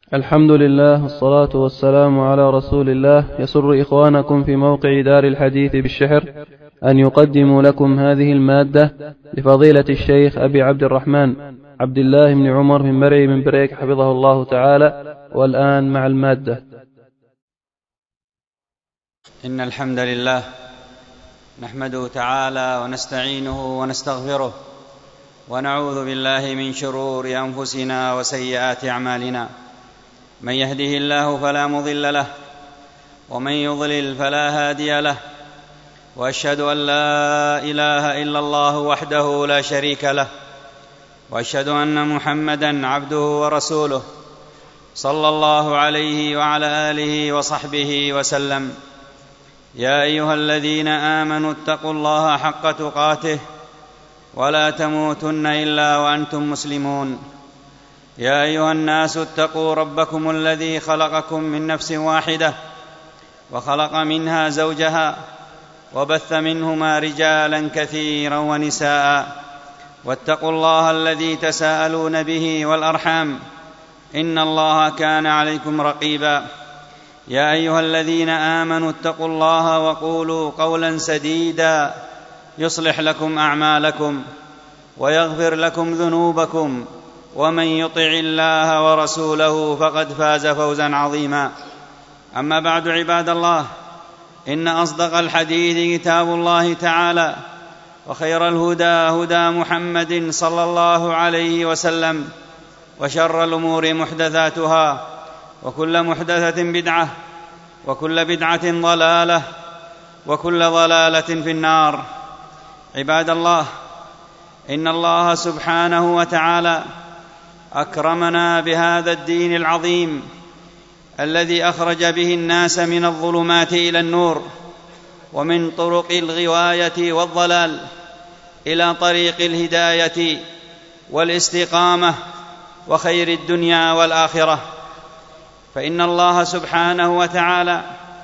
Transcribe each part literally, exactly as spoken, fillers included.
الحمد لله والصلاة والسلام على رسول الله. يسر إخوانكم في موقع دار الحديث بالشحر أن يقدموا لكم هذه المادة لفضيلة الشيخ أبي عبد الرحمن عبد الله بن عمر بن مرعي من بريك حفظه الله تعالى. والآن مع المادة. إن الحمد لله نحمده تعالى ونستعينه ونستغفره ونعوذ بالله من شرور أنفسنا وسيئات أعمالنا. من يهده الله فلا مضل له ومن يضلل فلا هادي له، وأشهد أن لا إله إلا الله وحده لا شريك له، وأشهد أن محمدًا عبده ورسوله صلى الله عليه وعلى آله وصحبه وسلم. يا أيها الذين آمنوا اتقوا الله حق تقاته ولا تموتن إلا وأنتم مسلمون. يا أيها الناس اتقوا ربكم الذي خلقكم من نفس واحدة وخلق منها زوجها وبث منهما رجالا كثيرا ونساء، واتقوا الله الذي تساءلون به والأرحام إن الله كان عليكم رقيبا. يا أيها الذين آمنوا اتقوا الله وقولوا قولا سديدا يصلح لكم أعمالكم ويغفر لكم ذنوبكم، ومن يطع الله ورسوله فقد فاز فوزا عظيما. أما بعد، عباد الله، إن أصدق الحديث كتاب الله تعالى، وخير الهدى هدى محمد صلى الله عليه وسلم، وشر الأمور محدثاتها، وكل محدثة بدعة، وكل بدعة ضلالة، وكل ضلالة في النار. عباد الله، إن الله سبحانه وتعالى أكرمنا بهذا الدين العظيم الذي أخرج به الناس من الظلمات إلى النور، ومن طرق الغواية والضلال إلى طريق الهداية والاستقامة وخير الدنيا والآخرة. فإن الله سبحانه وتعالى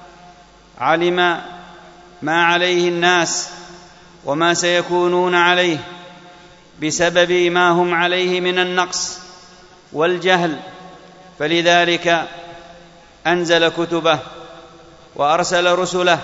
علم ما عليه الناس وما سيكونون عليه بسبب ما هم عليه من النقص والجهل، فلذلك أنزل كتبه وأرسل رسله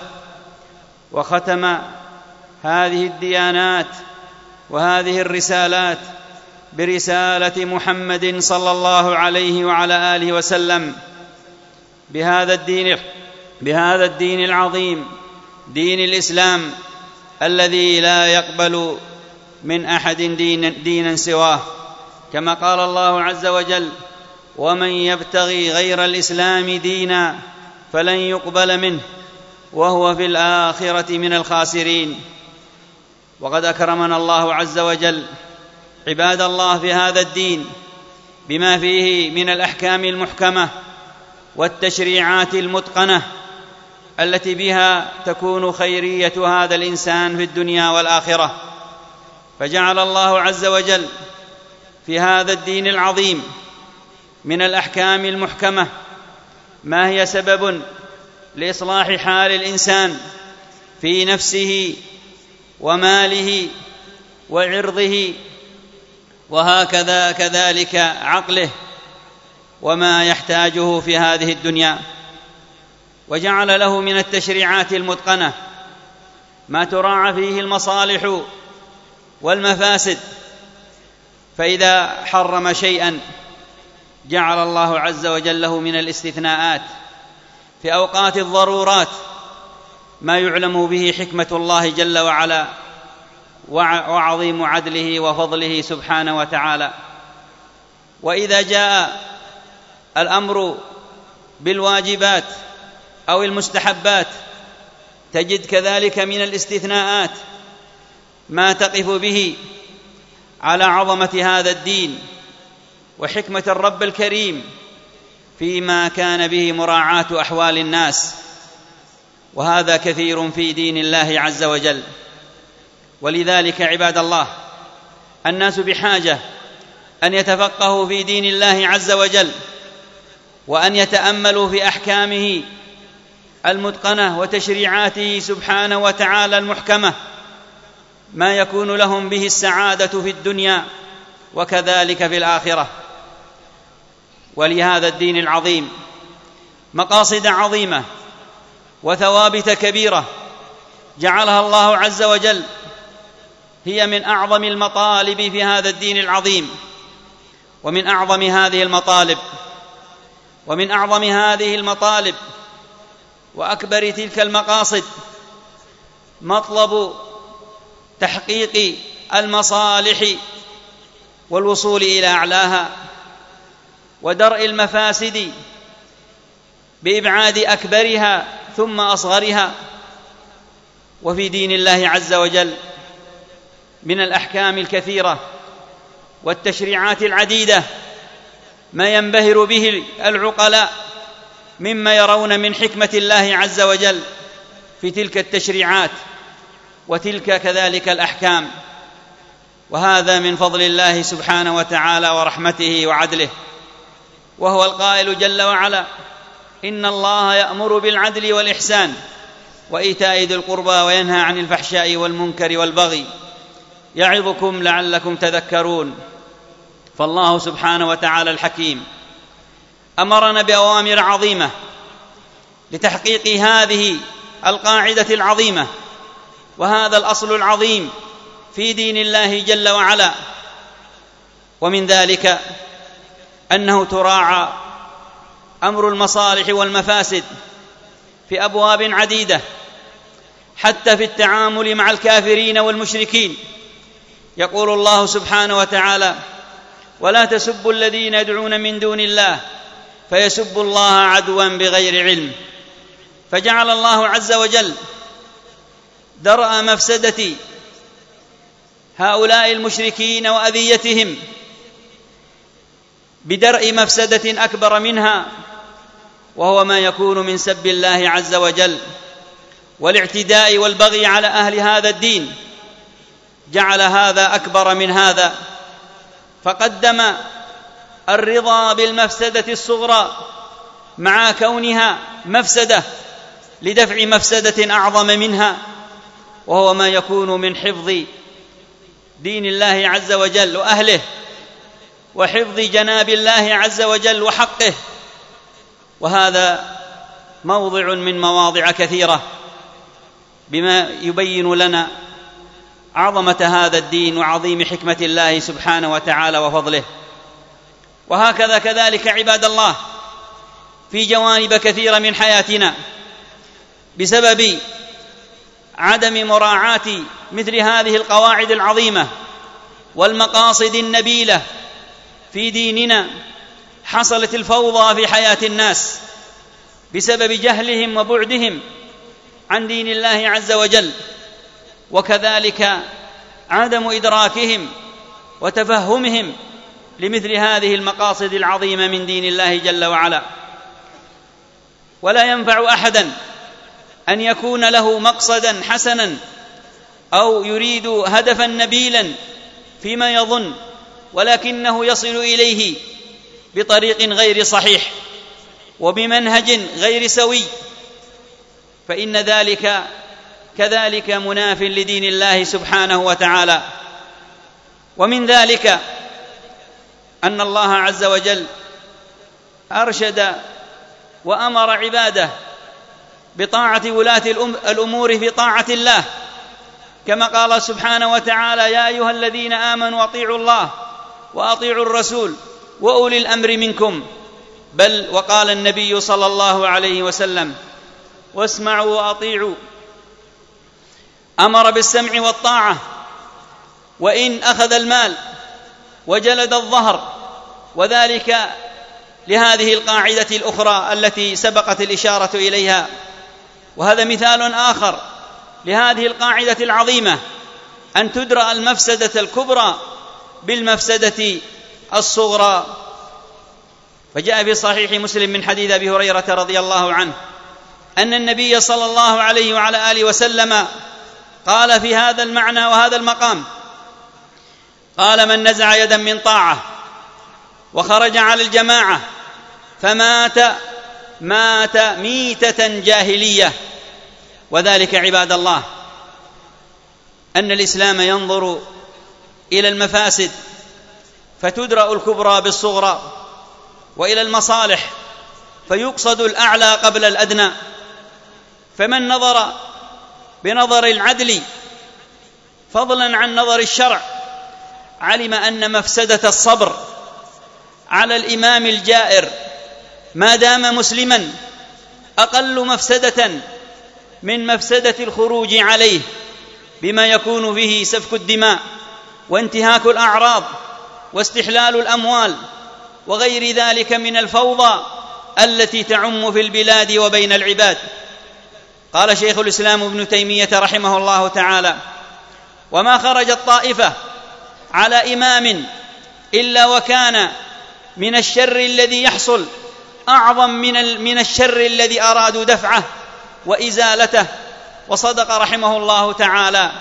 وختم هذه الديانات وهذه الرسالات برسالة محمد صلى الله عليه وعلى آله وسلم بهذا الدين بهذا الدين العظيم، دين الإسلام الذي لا يقبل من أحد دين دينا سواه، كما قال الله عز وجل: ومن يبتغي غير الإسلام دينا فلن يقبل منه وهو في الآخرة من الخاسرين. وقد أكرمنا الله عز وجل عباد الله في هذا الدين بما فيه من الأحكام المحكمة والتشريعات المتقنة التي بها تكون خيرية هذا الإنسان في الدنيا والآخرة. فجعل الله عز وجل في هذا الدين العظيم من الأحكام المحكمة ما هي سبب لإصلاح حال الإنسان في نفسه وماله وعرضه، وهكذا كذلك عقله وما يحتاجه في هذه الدنيا. وجعل له من التشريعات المتقنة ما تراعى فيه المصالح والمفاسد، فإذا حرم شيئا جعل الله عز وجل له من الاستثناءات في أوقات الضرورات ما يعلم به حكمة الله جل وعلا وعظيم عدله وفضله سبحانه وتعالى. وإذا جاء الأمر بالواجبات أو المستحبات تجد كذلك من الاستثناءات ما تقف به على عظمة هذا الدين وحكمة الرب الكريم فيما كان به مراعاة أحوال الناس، وهذا كثير في دين الله عز وجل. ولذلك عباد الله، الناس بحاجة أن يتفقهوا في دين الله عز وجل، وأن يتأملوا في أحكامه المتقنة وتشريعاته سبحانه وتعالى المحكمة، ما يكون لهم به السعادة في الدنيا وكذلك في الآخرة. ولهذا الدين العظيم مقاصد عظيمة وثوابت كبيرة جعلها الله عز وجل هي من أعظم المطالب في هذا الدين العظيم. ومن أعظم هذه المطالب ومن أعظم هذه المطالب وأكبر تلك المقاصد مطلب تحقيق المصالح والوصول إلى أعلاها، ودرء المفاسد بإبعاد أكبرها ثم أصغرها. وفي دين الله عز وجل من الأحكام الكثيرة والتشريعات العديدة ما ينبهر به العقلاء مما يرون من حكمة الله عز وجل في تلك التشريعات وتلك كذلك الأحكام، وهذا من فضل الله سبحانه وتعالى ورحمته وعدله. وهو القائل جل وعلا: إن الله يأمر بالعدل والإحسان وإيتاء ذي القربى وينهى عن الفحشاء والمنكر والبغي يعظكم لعلكم تذكرون. فالله سبحانه وتعالى الحكيم أمرنا بأوامر عظيمة لتحقيق هذه القاعدة العظيمة وهذا الأصل العظيم في دين الله جل وعلا. ومن ذلك أنه تراعى أمر المصالح والمفاسد في أبواب عديدة، حتى في التعامل مع الكافرين والمشركين. يقول الله سبحانه وتعالى: ولا تسبوا الذين يدعون من دون الله فيسبوا الله عدوا بغير علم. فجعل الله عز وجل درء مفسدة هؤلاء المشركين وأذيتهم بدرء مفسدة أكبر منها، وهو ما يكون من سب الله عز وجل والاعتداء والبغي على أهل هذا الدين. جعل هذا أكبر من هذا، فقدم الرضا بالمفسدة الصغرى مع كونها مفسدة لدفع مفسدة أعظم منها، وهو ما يكون من حفظ دين الله عز وجل وأهله وحفظ جناب الله عز وجل وحقه. وهذا موضع من مواضع كثيرة بما يبين لنا عظمة هذا الدين وعظيم حكمة الله سبحانه وتعالى وفضله. وهكذا كذلك عباد الله في جوانب كثيرة من حياتنا بسبب عدم مراعاة مثل هذه القواعد العظيمة والمقاصد النبيلة في ديننا حصلت الفوضى في حياة الناس بسبب جهلهم وبعدهم عن دين الله عز وجل، وكذلك عدم إدراكهم وتفهمهم لمثل هذه المقاصد العظيمة من دين الله جل وعلا. ولا ينفع أحدا أن يكون له مقصدا حسنا أو يريد هدفا نبيلا فيما يظن، ولكنه يصل إليه بطريق غير صحيح وبمنهج غير سوي، فإن ذلك كذلك مناف لدين الله سبحانه وتعالى. ومن ذلك أن الله عز وجل أرشد وأمر عباده بطاعة ولاة الأمور في طاعة الله، كما قال سبحانه وتعالى: يا أيها الذين آمنوا أطيعوا الله وأطيعوا الرسول وأولي الأمر منكم. بل وقال النبي صلى الله عليه وسلم: واسمعوا وأطيعوا. أمر بالسمع والطاعة وإن أخذ المال وجلد الظهر، وذلك لهذه القاعدة الأخرى التي سبقت الإشارة إليها. وهذا مثال آخر لهذه القاعدة العظيمة، أن تدرأ المفسدة الكبرى بالمفسدة الصغرى. فجاء في صحيح مسلم من حديث أبي هريرة رضي الله عنه أن النبي صلى الله عليه وعلى آله وسلم قال في هذا المعنى وهذا المقام، قال: من نزع يدا من طاعة وخرج على الجماعة فمات مات ميتة جاهلية. وذلك عباد الله أن الإسلام ينظر إلى المفاسد فتدرأ الكبرى بالصغرى، وإلى المصالح، فيقصد الأعلى قبل الأدنى. فمن نظر بنظر العدل فضلا عن نظر الشرع علم أن مفسدة الصبر على الإمام الجائر ما دام مسلما أقل مفسدة من مفسدة الخروج عليه، بما يكون به سفك الدماء وانتهاك الأعراض واستحلال الأموال وغير ذلك من الفوضى التي تعم في البلاد وبين العباد. قال شيخ الإسلام ابن تيمية رحمه الله تعالى: وما خرجت طائفة على إمام إلا وكان من الشر الذي يحصل أعظم من من الشر الذي أرادوا دفعه وإزالته. وصدق رحمه الله تعالى.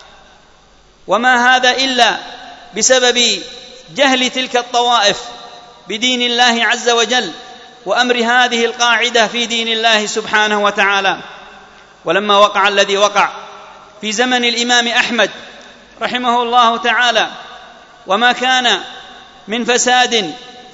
وما هذا إلا بسبب جهل تلك الطوائف بدين الله عز وجل وأمر هذه القاعدة في دين الله سبحانه وتعالى. ولما وقع الذي وقع في زمن الإمام أحمد رحمه الله تعالى، وما كان من فساد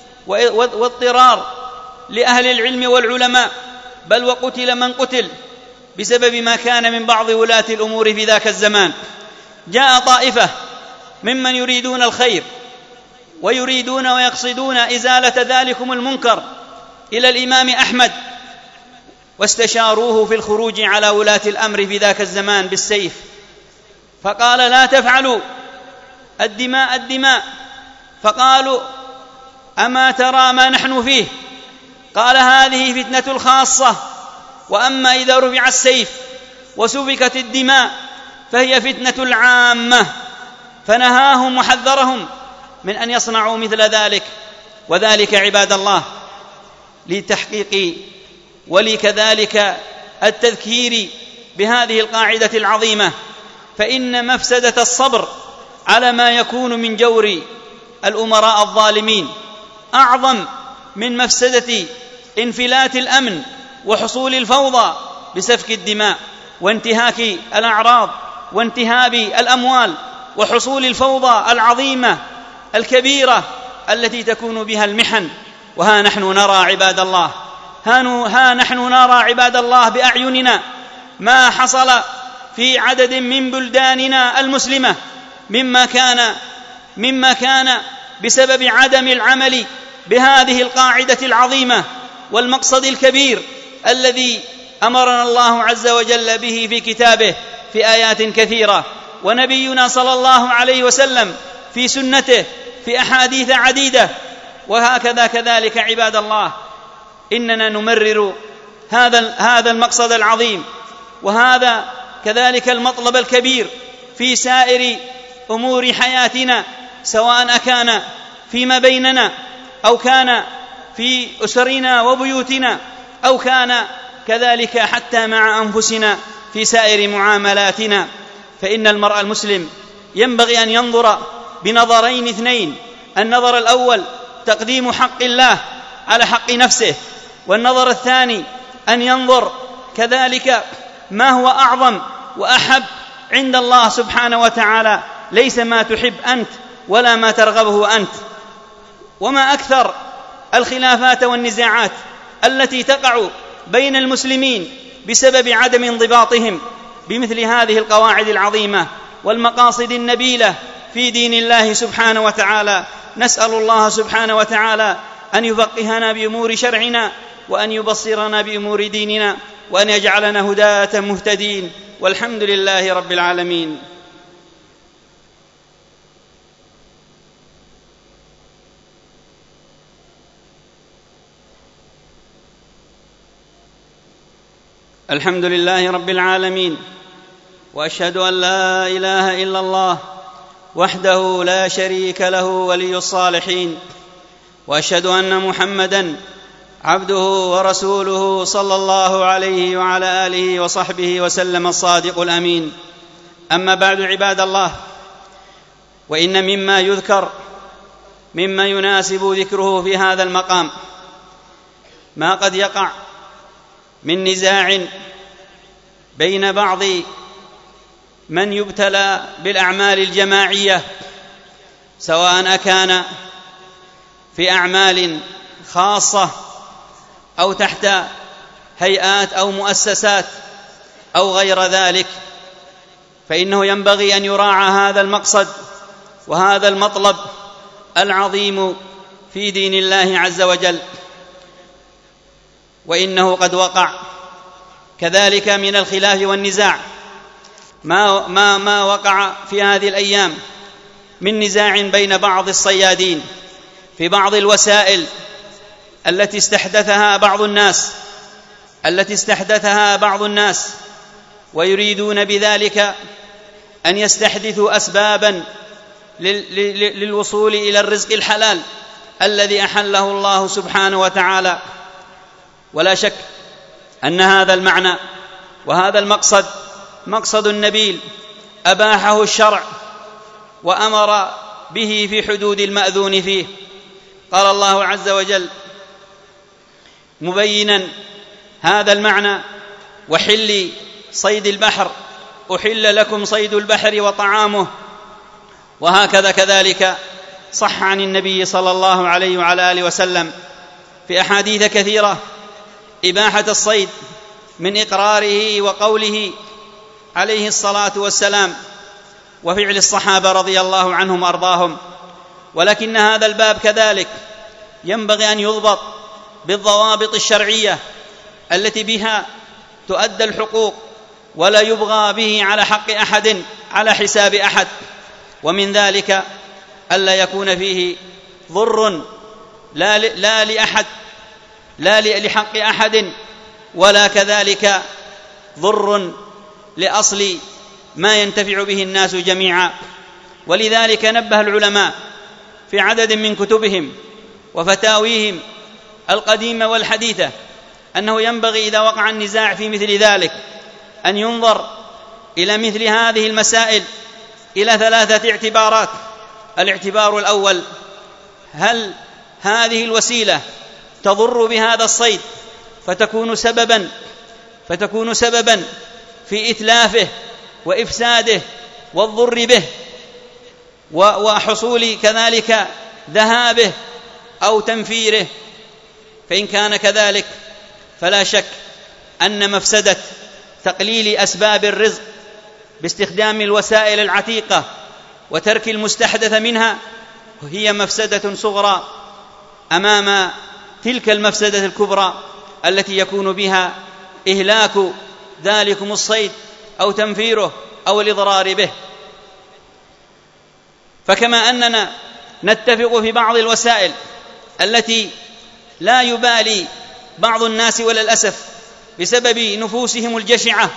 واضطرار لأهل العلم والعلماء، بل وقتل من قتل بسبب ما كان من بعض ولاة الأمور في ذاك الزمان، جاء طائفة ممن يريدون الخير ويريدون ويقصدون إزالة ذلكم المنكر إلى الإمام أحمد، واستشاروه في الخروج على ولاة الأمر في ذاك الزمان بالسيف، فقال: لا تفعلوا، الدماء الدماء. فقالوا: أما ترى ما نحن فيه؟ قال: هذه فتنة الخاصة، وأما إذا رفع السيف وسفكت الدماء فهي فتنة العامة. فنهاهم وحذرهم من أن يصنعوا مثل ذلك. وذلك عباد الله لتحقيق ولكذلك التذكير بهذه القاعدة العظيمة، فإن مفسدة الصبر على ما يكون من جور الأمراء الظالمين أعظم من مفسدة انفلات الأمن وحصول الفوضى بسفك الدماء وانتهاك الأعراض وانتهاب الأموال وحصول الفوضى العظيمة الكبيرة التي تكون بها المحن. وها نحن نرى عباد الله ها نحن نرى عباد الله بأعيننا ما حصل في عدد من بلداننا المسلمة مما كان مما كان بسبب عدم العمل بهذه القاعدة العظيمة والمقصد الكبير الذي أمرنا الله عز وجل به في كتابه في آيات كثيرة، ونبينا صلى الله عليه وسلم في سنته في أحاديث عديدة. وهكذا كذلك عباد الله إننا نمرر هذا هذا المقصد العظيم وهذا كذلك المطلب الكبير في سائر أمور حياتنا، سواء أكان فيما بيننا أو كان في أسرنا وبيوتنا أو كان كذلك حتى مع أنفسنا في سائر معاملاتنا. فإن المرء المسلم ينبغي أن ينظر بنظرين اثنين: النظر الأول تقديم حق الله على حق نفسه، والنظر الثاني أن ينظر كذلك ما هو أعظم وأحب عند الله سبحانه وتعالى، ليس ما تحب أنت ولا ما ترغبه أنت. وما أكثر الخلافات والنزاعات التي تقع بين المسلمين بسبب عدم انضباطهم بمثل هذه القواعد العظيمة والمقاصد النبيلة في دين الله سبحانه وتعالى. نسأل الله سبحانه وتعالى أن يفقهنا بأمور شرعنا وأن يبصرنا بأمور ديننا وأن يجعلنا هداة مهتدين، والحمد لله رب العالمين. الحمد لله رب العالمين، وأشهد أن لا إله إلا الله وحده لا شريك له ولي الصالحين، وأشهد أن محمدًا عبده ورسوله صلى الله عليه وعلى آله وصحبه وسلم الصادق الأمين. أما بعد عباد الله، وإن مما يذكر مما يناسب ذكره في هذا المقام ما قد يقع من نزاع بين بعض من يبتلى بالأعمال الجماعية، سواء أكان في أعمال خاصة أو تحت هيئات أو مؤسسات أو غير ذلك، فإنه ينبغي أن يراعى هذا المقصد وهذا المطلب العظيم في دين الله عز وجل. وإنه قد وقع كذلك من الخلاف والنزاع ما, ما, ما وقع في هذه الأيام من نزاع بين بعض الصيادين في بعض الوسائل التي استحدثها بعض الناس التي استحدثها بعض الناس ويريدون بذلك أن يستحدثوا أسبابا للوصول إلى الرزق الحلال الذي أحله الله سبحانه وتعالى. ولا شك أن هذا المعنى وهذا المقصد مقصد نبيل أباحه الشرع وأمر به في حدود المأذون فيه. قال الله عز وجل مبينا هذا المعنى: وحل صيد البحر، أحل لكم صيد البحر وطعامه. وهكذا كذلك صح عن النبي صلى الله عليه وعلى آله وسلم في أحاديث كثيرة إباحة الصيد من إقراره وقوله عليه الصلاة والسلام وفعل الصحابة رضي الله عنهم وأرضاهم. ولكن هذا الباب كذلك ينبغي أن يضبط بالضوابط الشرعية التي بها تؤدى الحقوق ولا يبغى به على حق أحد على حساب أحد. ومن ذلك ألا يكون فيه ضر لا لا لأحد لا لحق أحد ولا كذلك ضر لأصل ما ينتفع به الناس جميعا. ولذلك نبه العلماء في عدد من كتبهم وفتاويهم القديمة والحديثة أنه ينبغي إذا وقع النزاع في مثل ذلك أن ينظر إلى مثل هذه المسائل إلى ثلاثة اعتبارات. الاعتبار الأول: هل هذه الوسيلة تضر بهذا الصيد فتكون سببا فتكون سببا في إتلافه وإفساده والضر به وحصول كذلك ذهابه أو تنفيره؟ فإن كان كذلك فلا شك أن مفسدة تقليل أسباب الرزق باستخدام الوسائل العتيقة وترك المستحدث منها هي مفسدة صغرى أمام تلك المفسدة الكبرى التي يكون بها إهلاك ذلكم الصيد أو تنفيره أو الإضرار به. فكما أننا نتفق في بعض الوسائل التي لا يبالي بعض الناس وللأسف بسبب نفوسهم الجشعة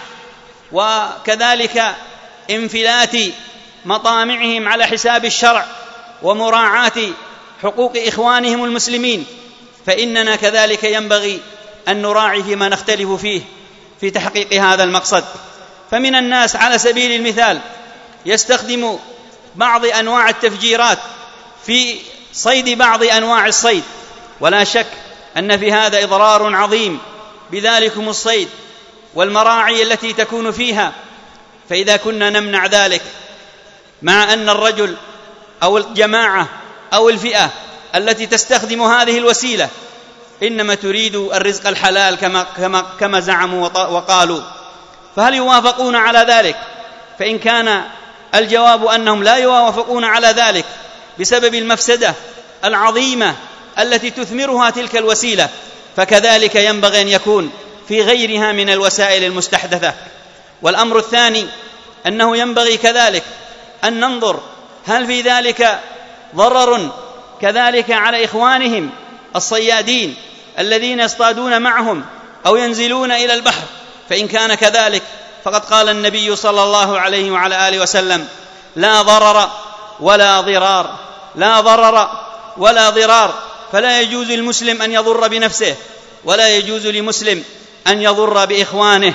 وكذلك انفلات مطامعهم على حساب الشرع ومراعاة حقوق إخوانهم المسلمين، فإننا كذلك ينبغي أن نراعي فيما نختلف فيه في تحقيق هذا المقصد. فمن الناس على سبيل المثال يستخدم بعض أنواع التفجيرات في صيد بعض أنواع الصيد، ولا شك أن في هذا إضرار عظيم بذلكم الصيد والمراعي التي تكون فيها. فإذا كنا نمنع ذلك مع أن الرجل أو الجماعة أو الفئة التي تستخدم هذه الوسيلة إنما تريد الرزق الحلال كما, كما, كما زعموا وقالوا، فهل يوافقون على ذلك؟ فإن كان الجواب أنهم لا يوافقون على ذلك بسبب المفسدة العظيمة التي تثمرها تلك الوسيلة، فكذلك ينبغي أن يكون في غيرها من الوسائل المستحدثة. والأمر الثاني أنه ينبغي كذلك أن ننظر هل في ذلك ضرر كذلك على إخوانهم الصيادين الذين يصطادون معهم أو ينزلون إلى البحر. فإن كان كذلك فقد قال النبي صلى الله عليه وعلى آله وسلم: لا ضرر ولا ضرار، لا ضرر ولا ضرار. فلا يجوز للمسلم أن يضر بنفسه ولا يجوز لمسلم أن يضر بإخوانه.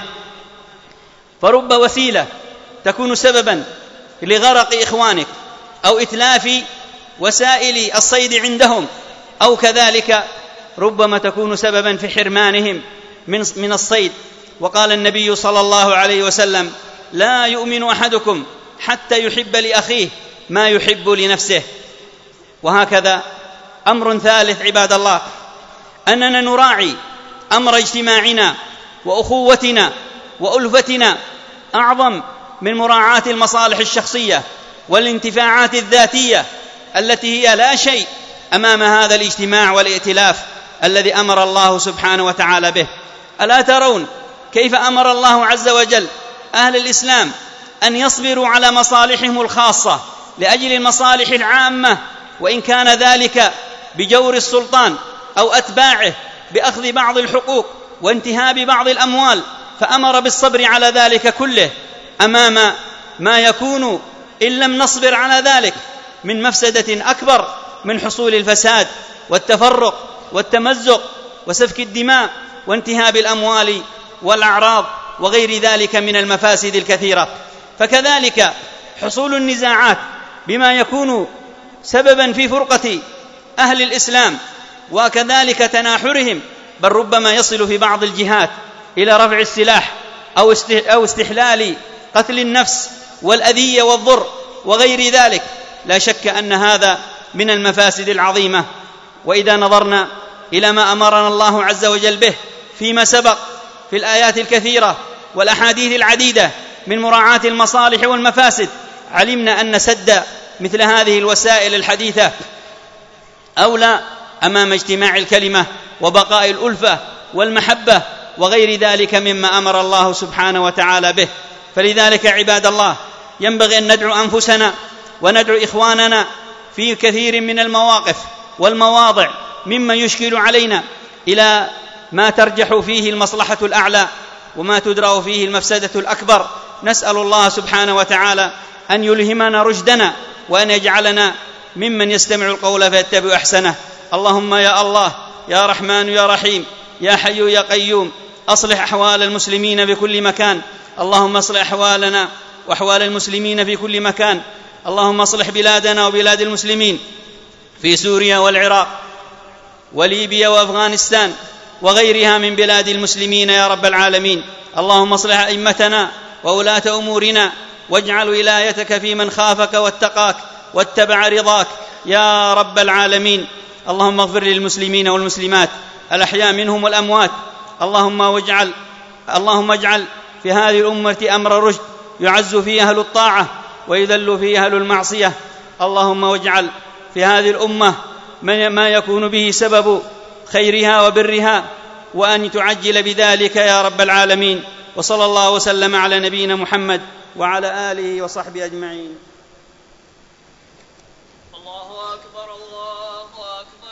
فرب وسيلة تكون سببا لغرق إخوانك أو إتلاف وسائل الصيد عندهم، أو كذلك ربما تكون سببا في حرمانهم من من الصيد. وقال النبي صلى الله عليه وسلم: لا يؤمن أحدكم حتى يحب لأخيه ما يحب لنفسه. وهكذا أمر ثالث عباد الله، أننا نراعي أمر اجتماعنا وأخوتنا وألفتنا أعظم من مراعاة المصالح الشخصية والانتفاعات الذاتية التي هي لا شيء أمام هذا الاجتماع والائتلاف الذي أمر الله سبحانه وتعالى به. ألا ترون كيف أمر الله عز وجل أهل الإسلام أن يصبروا على مصالحهم الخاصة لأجل المصالح العامة، وإن كان ذلك بجور السلطان أو أتباعه بأخذ بعض الحقوق وانتهاب بعض الأموال، فأمر بالصبر على ذلك كله أمام ما يكون إن لم نصبر على ذلك من مفسدة أكبر من حصول الفساد والتفرق والتمزق وسفك الدماء وانتهاب الأموال والأعراض وغير ذلك من المفاسد الكثيرة. فكذلك حصول النزاعات بما يكون سببا في فرقة أهل الإسلام وكذلك تناحرهم، بل ربما يصل في بعض الجهات إلى رفع السلاح أو استحلال قتل النفس والأذية والضر وغير ذلك. لا شك أن هذا من المفاسد العظيمة. وإذا نظرنا إلى ما أمرنا الله عز وجل به فيما سبق في الآيات الكثيرة والأحاديث العديدة من مراعاة المصالح والمفاسد، علمنا أن سد مثل هذه الوسائل الحديثة أولى أمام اجتماع الكلمة وبقاء الألفة والمحبة وغير ذلك مما أمر الله سبحانه وتعالى به. فلذلك عباد الله ينبغي أن ندعو أنفسنا وندعو إخواننا في كثير من المواقف والمواضع مما يشكل علينا إلى ما ترجح فيه المصلحة الأعلى وما تدرأ فيه المفسدة الأكبر. نسأل الله سبحانه وتعالى أن يلهمنا رشدنا وأن يجعلنا ممن يستمع القول فيتبع أحسنه. اللهم يا الله يا رحمن يا رحيم يا حي يا قيوم أصلح أحوال المسلمين بكل مكان. اللهم اصلح أحوالنا وأحوال المسلمين في كل مكان. اللهم اصلح بلادنا وبلاد المسلمين في سوريا والعراق وليبيا وأفغانستان وغيرها من بلاد المسلمين يا رب العالمين. اللهم اصلح أئمتنا وولاة أمورنا واجعل ولايتك في من خافك واتقاك واتبع رضاك يا رب العالمين. اللهم اغفر للمسلمين والمسلمات الأحياء منهم والأموات. اللهم واجعل اللهم اجعل في هذه الأمة أمر رشد يعز فيه أهل الطاعة ويذل فيه أهل المعصية. اللهم واجعل في هذه الأمة ما يكون به سبب خيرها وبرها، وأن تعجل بذلك يا رب العالمين. وصلى الله وسلم على نبينا محمد وعلى آله وصحبه أجمعين.